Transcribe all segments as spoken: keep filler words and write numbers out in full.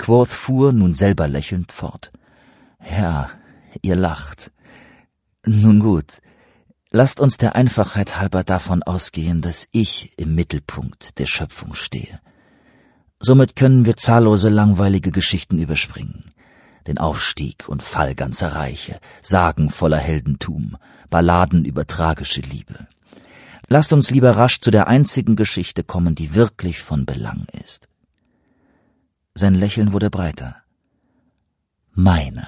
Quoth fuhr, nun selber lächelnd, fort. »Ja, ihr lacht. Nun gut, lasst uns der Einfachheit halber davon ausgehen, dass ich im Mittelpunkt der Schöpfung stehe. Somit können wir zahllose langweilige Geschichten überspringen. Den Aufstieg und Fall ganzer Reiche, Sagen voller Heldentum, Balladen über tragische Liebe. Lasst uns lieber rasch zu der einzigen Geschichte kommen, die wirklich von Belang ist.« Sein Lächeln wurde breiter. »Meine.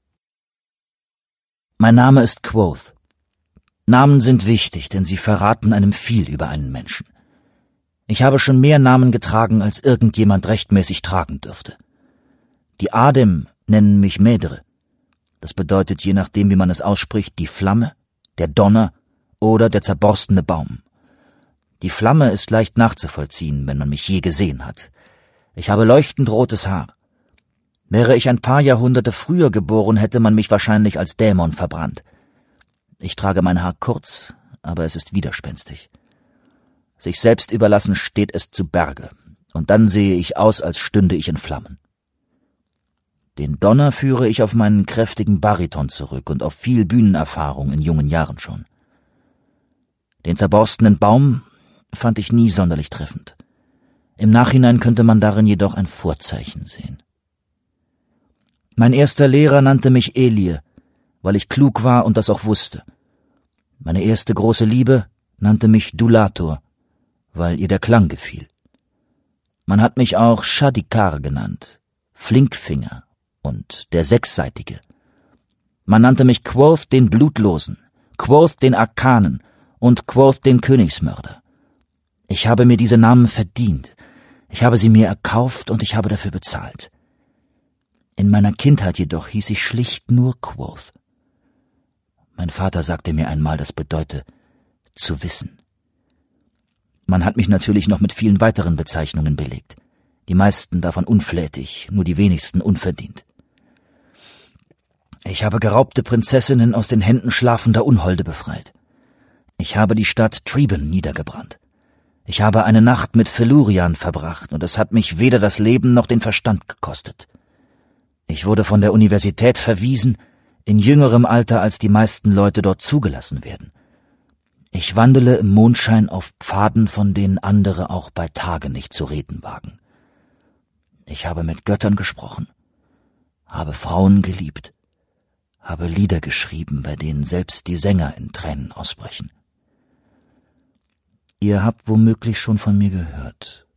Mein Name ist Quoth. Namen sind wichtig, denn sie verraten einem viel über einen Menschen. Ich habe schon mehr Namen getragen, als irgendjemand rechtmäßig tragen dürfte. Die Adem nennen mich Medre. Das bedeutet, je nachdem, wie man es ausspricht, die Flamme, der Donner oder der zerborstene Baum. Die Flamme ist leicht nachzuvollziehen, wenn man mich je gesehen hat. Ich habe leuchtend rotes Haar. Wäre ich ein paar Jahrhunderte früher geboren, hätte man mich wahrscheinlich als Dämon verbrannt. Ich trage mein Haar kurz, aber es ist widerspenstig. Sich selbst überlassen steht es zu Berge, und dann sehe ich aus, als stünde ich in Flammen. Den Donner führe ich auf meinen kräftigen Bariton zurück und auf viel Bühnenerfahrung in jungen Jahren schon. Den zerborstenen Baum fand ich nie sonderlich treffend. Im Nachhinein könnte man darin jedoch ein Vorzeichen sehen. Mein erster Lehrer nannte mich Elie, weil ich klug war und das auch wusste. Meine erste große Liebe nannte mich Dulator, weil ihr der Klang gefiel. Man hat mich auch Shadikar genannt, Flinkfinger und der Sechsseitige. Man nannte mich Quoth den Blutlosen, Quoth den Arkanen und Quoth den Königsmörder. Ich habe mir diese Namen verdient, ich habe sie mir erkauft und ich habe dafür bezahlt. In meiner Kindheit jedoch hieß ich schlicht nur Quoth. Mein Vater sagte mir einmal, das bedeute zu wissen. Man hat mich natürlich noch mit vielen weiteren Bezeichnungen belegt, die meisten davon unflätig, nur die wenigsten unverdient. Ich habe geraubte Prinzessinnen aus den Händen schlafender Unholde befreit. Ich habe die Stadt Treeben niedergebrannt. Ich habe eine Nacht mit Felurian verbracht, und es hat mich weder das Leben noch den Verstand gekostet. Ich wurde von der Universität verwiesen, in jüngerem Alter als die meisten Leute dort zugelassen werden. Ich wandele im Mondschein auf Pfaden, von denen andere auch bei Tage nicht zu reden wagen. Ich habe mit Göttern gesprochen, habe Frauen geliebt, habe Lieder geschrieben, bei denen selbst die Sänger in Tränen ausbrechen. Ihr habt womöglich schon von mir gehört.